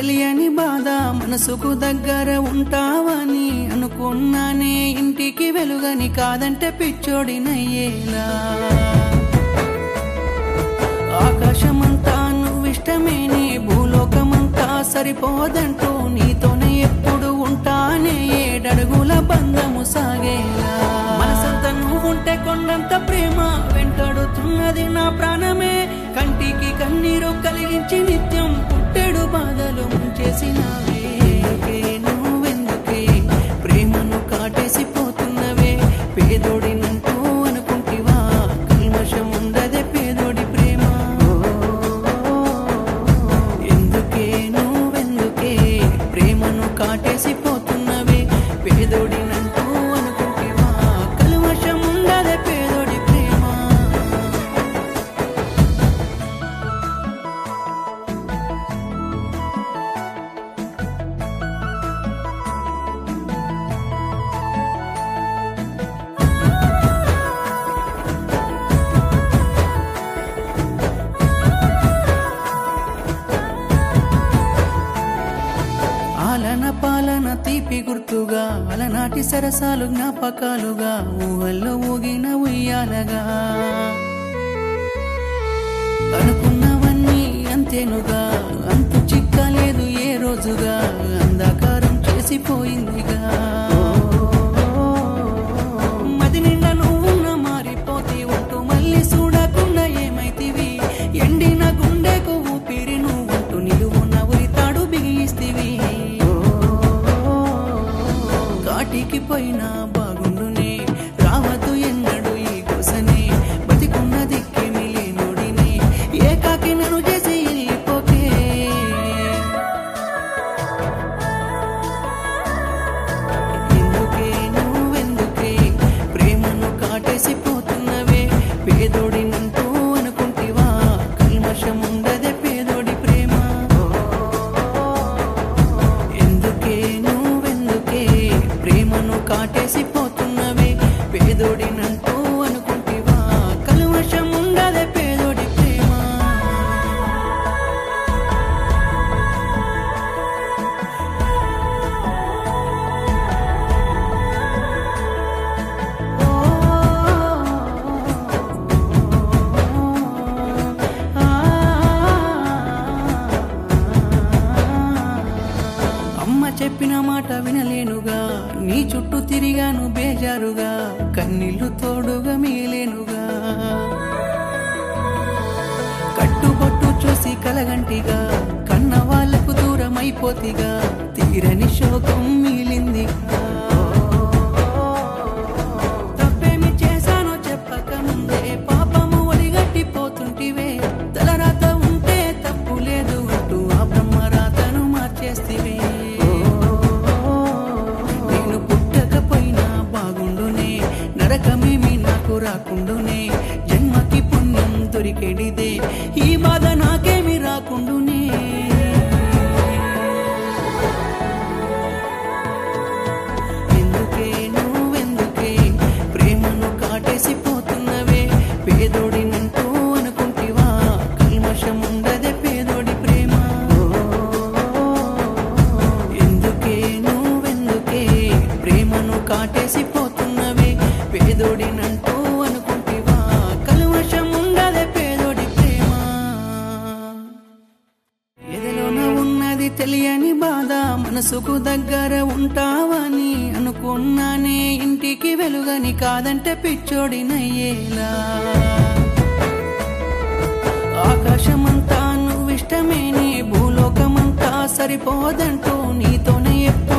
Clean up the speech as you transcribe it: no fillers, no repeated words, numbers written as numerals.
తెలియని బాధ మనసుకు దగ్గర ఉంటావని అనుకున్నానే ఇంటికి వెలుగని కాదంటే పిచ్చోడినయ్యేలా ఆకాశమంతా నువ్విష్టమేనే భూలోకమంతా సరిపోదంటూ నీతోనే ఎప్పుడు ఉంటానే ఏడడుగుల బంధము సాగేలా మనసంతా నువ్వుంటే కొండంత ప్రేమ వెంటాడుతున్నది నా ప్రాణమే కంటికి కన్నీరు కలిగించి నిత్యం పుట్టెడు బాధలు ముంచేసినవే నువ్వెందుకే ప్రేమను కాటేసిపోతున్నవే పేదోడినంటూ అనుకుంటివా కల్మషం ఉండదే పేదోడి ప్రేమ ఎందుకే నువ్వెందుకే ప్రేమను కాటేసిపోతున్నవే పేదోడినంటూ అనుకుంటివా కల్మషం ఉండదే పేదోడి ప్రేమ ఆలన పాలన తీపి గుర్తుగా అలనాటి సరసాలు జ్ఞాపకాలుగా ఊహల్లో ఊగిన ఉయ్యాలగా అనుకున్నవన్నీ అంతేనుగా అంతు చిక్కలేదు ఏ రోజుగా అంధకారం చేసిపోయిందిగా మది నిండా నువ్వున్న మారిపోతే ఉంటూ మళ్ళీ చూడకుండా ఏమైతివి ఎండిన గుండెకు ఊపిరి నువ్వుంటూ నిలువున్న ఉరితాడు బిగిస్తివి కాటికి పోయినా బాగుండునే రావద్దు ఎన్నడు ఈ కోసనే బతికున్న దిక్కేమి లేనుడినే ఏకాకి నన్ను చేసి వెళ్ళిపోకే ఎందుకే నువ్వెందుకే ప్రేమను కాటేసిపోతున్నవే పేదోడినంటూ అనుకుంటివా కల్మషం ఉండదే పేదోడి ప్రేమ ఎందుకే నువ్వెందుకే ప్రేమను కాటేసిపోతున్నవే పేదోడినంటూ అనుకుంటివా కల్మషం ఉండదే పేదోడి ప్రేమ అమ్మ చెప్పిన మాట వినలేనుగా నీ చుట్టూ తిరిగాను బేజారుగా కన్నీళ్లు తోడుగా మిగిలేనుగా కట్టుబొట్టు చూసి కలగంటిగా కన్న వాళ్లకు దూరం అయిపోతిగా తీరని శోకం మిగిలిందిగా తప్పేమి చేశానో చెప్పక ముందే పాపము ఒడిగట్టిపోతుంటివే తలరాత ఉంటే తప్పు లేదు అంటూ ఆ బ్రహ్మరాతను మార్చేస్తివే నేను పుట్టకపోయినా బాగుండునే నరకమేమి నాకు రాకుండునే జన్మకి పుణ్యం దొరికెడిదే ఈ బాధ నాకేమి రాకుండునే ఎందుకే నువ్వెందుకే ప్రేమను కాటేసిపోతున్నవే పేదోడినంటూ అనుకుంటివా కల్మషం ఉండదే పేదోడి ప్రేమ ఎందుకే నువ్వెందుకే ప్రేమను కాటేసిపోతున్నవే పేదోడినంటూ అనుకుంటివా కల్మషం ఉండదే పేదోడి ప్రేమ ఎదలోన ఉన్నది తెలియని బాధ మనసుకు దగ్గర ఉంటావని అనుకున్నానే ఇంటికి వెలుగని కాదంటే పిచ్చోడినయ్యేలా ఆకాశమంతా నువ్విష్టమేనే భూలోకమంతా సరిపోదంటూ నీతోనే ఎప్పుడు